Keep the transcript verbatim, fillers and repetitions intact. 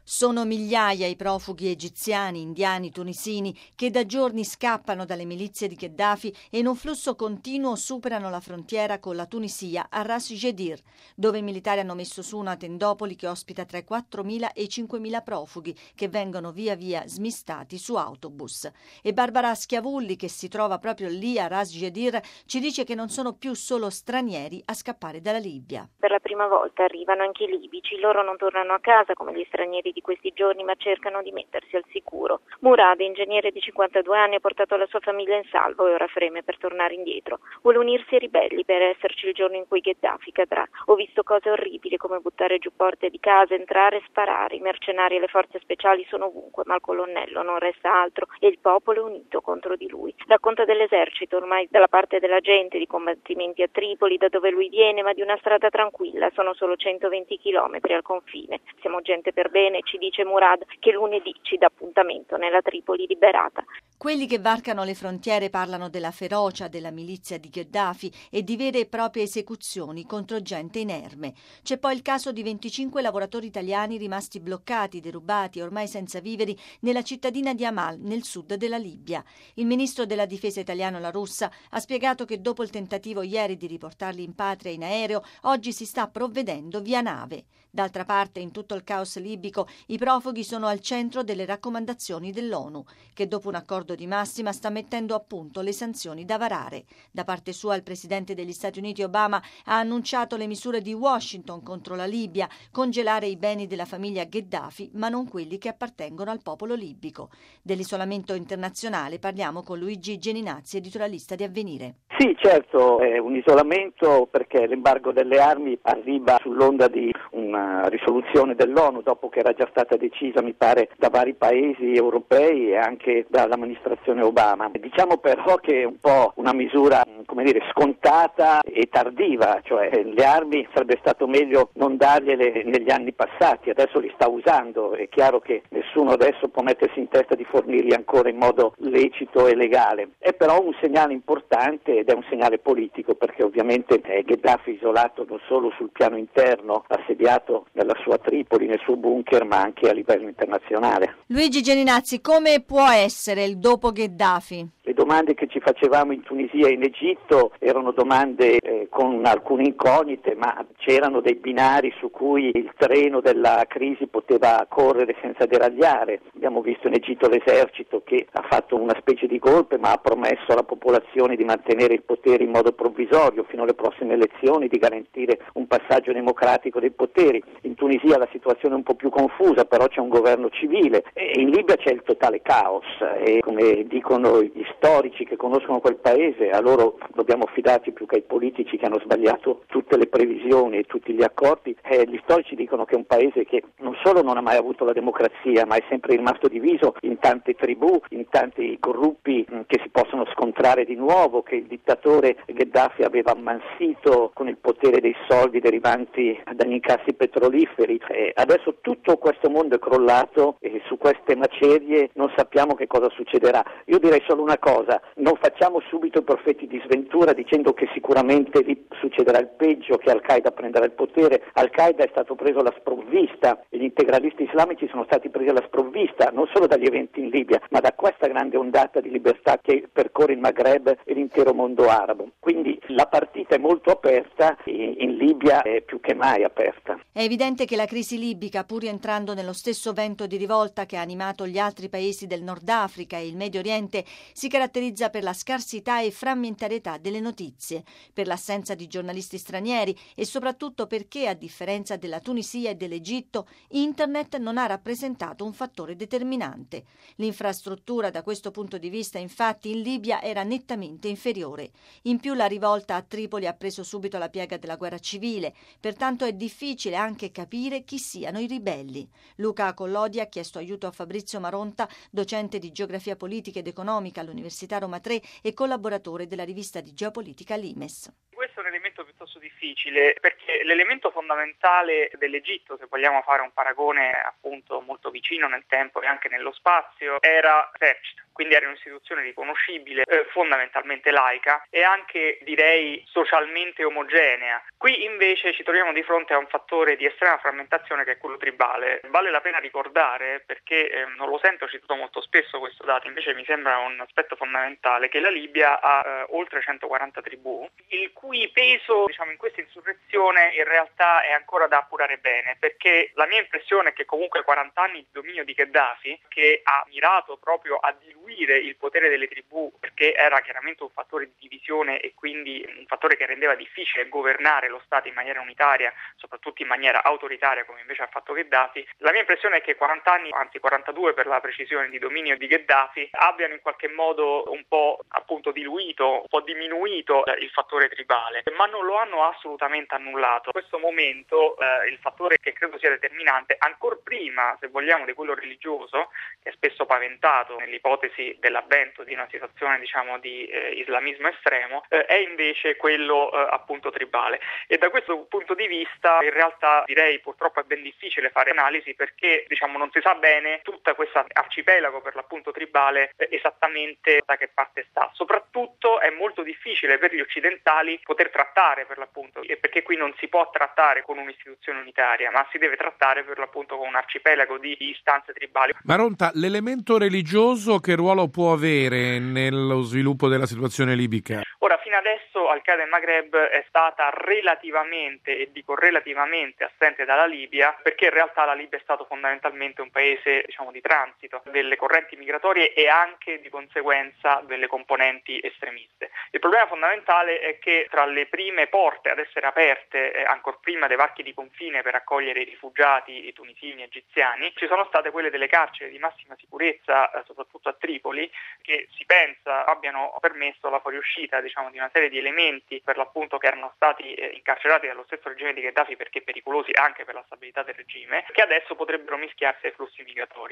Sono migliaia i profughi egiziani, indiani, tunisini che da giorni scappano dalle milizie di Gheddafi e in un flusso continuo superano la frontiera con la Tunisia a Ras Jedir, dove i militari hanno messo su una tendopoli che ospita tra i quattromila e i cinquemila profughi che vengono via via smistati su autobus. E Barbara Schiavulli, che si trova proprio lì a Ras Jedir, ci dice che non sono più solo stranieri a scappare dalla Libia. Per la prima volta arrivano anche i libici, loro non tornano a casa come gli stranieri di questi giorni, ma cercano di mettersi al sicuro. Murad, ingegnere di cinquantadue anni, ha portato la sua famiglia in salvo e ora freme per tornare indietro. Vuole unirsi ai ribelli per esserci il giorno in cui Gheddafi cadrà. Ho visto cose orribili come buttare giù porte di casa, entrare e sparare. I mercenari e le forze speciali sono ovunque, ma al colonnello non resta altro e il popolo è unito contro di lui. Racconta dell'esercito ormai dalla parte della gente, di combattimenti a Tripoli, da dove lui viene, ma di una strada tranquilla. Sono solo centoventi chilometri al confine. Siamo gente per bene, ci dice Murad, che lunedì ci dà appuntamento nella Tripoli liberata. Quelli che varcano le frontiere parlano della ferocia della milizia di Gheddafi e di vere e proprie esecuzioni contro gente inerme. C'è poi il caso di venticinque lavoratori italiani rimasti bloccati, derubati e ormai senza viveri nella cittadina di Amal, nel sud della Libia. Il ministro della difesa italiano La Russa ha spiegato che dopo il tentativo ieri di riportarli in patria in aereo, oggi si sta provvedendo via nave. D'altra parte, in tutto il caos libico, i profughi sono al centro delle raccomandazioni dell'ONU, che dopo un accordo di massima sta mettendo a punto le sanzioni da varare. Da parte sua, il presidente degli Stati Uniti Obama ha annunciato le misure di Washington contro la Libia, congelare i beni della famiglia Gheddafi, ma non quelli che appartengono al popolo libico. Dell'isolamento internazionale parliamo con Luigi Geninazzi, editorialista di Avvenire. Sì, certo, è un isolamento perché l'embargo delle armi arriva sull'onda di una risoluzione dell'ONU dopo che era già stata decisa, mi pare, da vari paesi europei e anche dall'amministrazione Obama. Diciamo però che è un po' una misura, come dire, scontata e tardiva, cioè le armi sarebbe stato meglio non dargliele negli anni passati, adesso li sta usando, è chiaro che nessuno adesso può mettersi in testa di fornirli ancora in modo lecito e legale. È però un segnale importante ed è un segnale politico perché ovviamente è Gheddafi isolato non solo sul piano interno, assediato nella sua Tripoli, nel suo bunker, ma anche a livello internazionale. Luigi Geninazzi, come può essere il dopo Gheddafi? Le domande che ci facevamo in Tunisia e in Egitto erano domande eh, con alcune incognite, ma c'erano dei binari su cui il treno della crisi poteva correre senza deragliare. Abbiamo visto in Egitto l'esercito che ha fatto una specie di golpe, ma ha promesso alla popolazione di mantenere il potere in modo provvisorio fino alle prossime elezioni, di garantire un passaggio democratico dei poteri. In Tunisia la situazione è un po' più confusa, però c'è un governo civile e in Libia c'è il totale caos e, come dicono gli storici che conoscono quel paese, a loro dobbiamo fidarci più che ai politici che hanno sbagliato tutte le previsioni e tutti gli accordi. Eh, gli storici dicono che è un paese che non solo non ha mai avuto la democrazia, ma è sempre rimasto diviso in tante tribù, in tanti corruppi mh, che si possono scontrare di nuovo, che il dittatore Gheddafi aveva ammansito con il potere dei soldi derivanti dagli incassi petroliferi. Eh, adesso tutto questo mondo è crollato e su queste macerie non sappiamo che cosa succederà. Io direi solo una cosa, non facciamo subito i profeti di sventura dicendo che sicuramente lì succederà il peggio, che Al-Qaeda prenderà il potere. Al-Qaeda è stato preso alla sprovvista e gli integralisti islamici sono stati presi alla sprovvista non solo dagli eventi in Libia, ma da questa grande ondata di libertà che percorre il Maghreb e l'intero mondo arabo. Quindi la partita è molto aperta e in Libia è più che mai aperta. È evidente che la crisi libica, pur entrando nello stesso vento di rivolta che ha animato gli altri paesi del Nord Africa e il Medio Oriente, si caratterizza per la scarsità e frammentarietà delle notizie, per l'assenza di giornalisti stranieri e soprattutto perché, a differenza della Tunisia e dell'Egitto, Internet non ha rappresentato un fattore determinante. L'infrastruttura da questo punto di vista, infatti, in Libia era nettamente inferiore. In più la rivolta a Tripoli ha preso subito la piega della guerra civile, pertanto è difficile anche capire chi siano i ribelli. Luca Collodi ha chiesto aiuto a Fabrizio Maronta, docente di geografia politica ed economica all'Università Roma tre e collaboratore della rivista di geopolitica Limes. Questo è un elemento piuttosto difficile perché l'elemento fondamentale dell'Egitto, se vogliamo fare un paragone appunto molto vicino nel tempo e anche nello spazio, era l'esercito. quindi era un'istituzione riconoscibile, eh, fondamentalmente laica e anche direi socialmente omogenea. Qui invece ci troviamo di fronte a un fattore di estrema frammentazione che è quello tribale. Vale la pena ricordare, perché eh, non lo sento citato molto spesso questo dato, invece mi sembra un aspetto fondamentale, che la Libia ha eh, oltre centoquaranta tribù, il cui peso diciamo in questa insurrezione in realtà è ancora da appurare bene, perché la mia impressione è che comunque quaranta anni di dominio di Gheddafi, che ha mirato proprio a diluire il potere delle tribù, perché era chiaramente un fattore di divisione e quindi un fattore che rendeva difficile governare lo Stato in maniera unitaria, soprattutto in maniera autoritaria come invece ha fatto Gheddafi. La mia impressione è che quaranta anni, anzi quarantadue per la precisione, di dominio di Gheddafi abbiano in qualche modo un po' appunto diluito, un po' diminuito il fattore tribale, ma non lo hanno assolutamente annullato. In questo momento eh, il fattore che credo sia determinante, ancor prima se vogliamo di quello religioso, che è spesso paventato nell'ipotesi dell'avvento di una situazione diciamo di eh, islamismo estremo, eh, è invece quello eh, appunto tribale. E da questo punto di vista in realtà direi purtroppo è ben difficile fare analisi, perché diciamo non si sa bene tutta questa arcipelago per l'appunto tribale eh, esattamente da che parte sta. Soprattutto è molto difficile per gli occidentali poter trattare per l'appunto, perché qui non si può trattare con un'istituzione unitaria, ma si deve trattare per l'appunto con un arcipelago di istanze tribali. Maronta, l'elemento religioso che ruolo può avere nello sviluppo della situazione libica? Ora, fino adesso Al-Qaeda in Maghreb è stata relativamente, e dico relativamente, assente dalla Libia, perché in realtà la Libia è stato fondamentalmente un paese diciamo di transito delle correnti migratorie e anche di conseguenza delle componenti estremiste. Il problema fondamentale è che tra le prime porte ad essere aperte, eh, ancor prima dei varchi di confine per accogliere i rifugiati i tunisini e egiziani, ci sono state quelle delle carceri di massima sicurezza, eh, soprattutto a Tripoli, che si pensa abbiano permesso la fuoriuscita diciamo di una serie di elementi per l'appunto che erano stati eh, incarcerati dallo stesso regime di Gheddafi perché pericolosi anche per la stabilità del regime, che adesso potrebbero mischiarsi ai flussi migratori.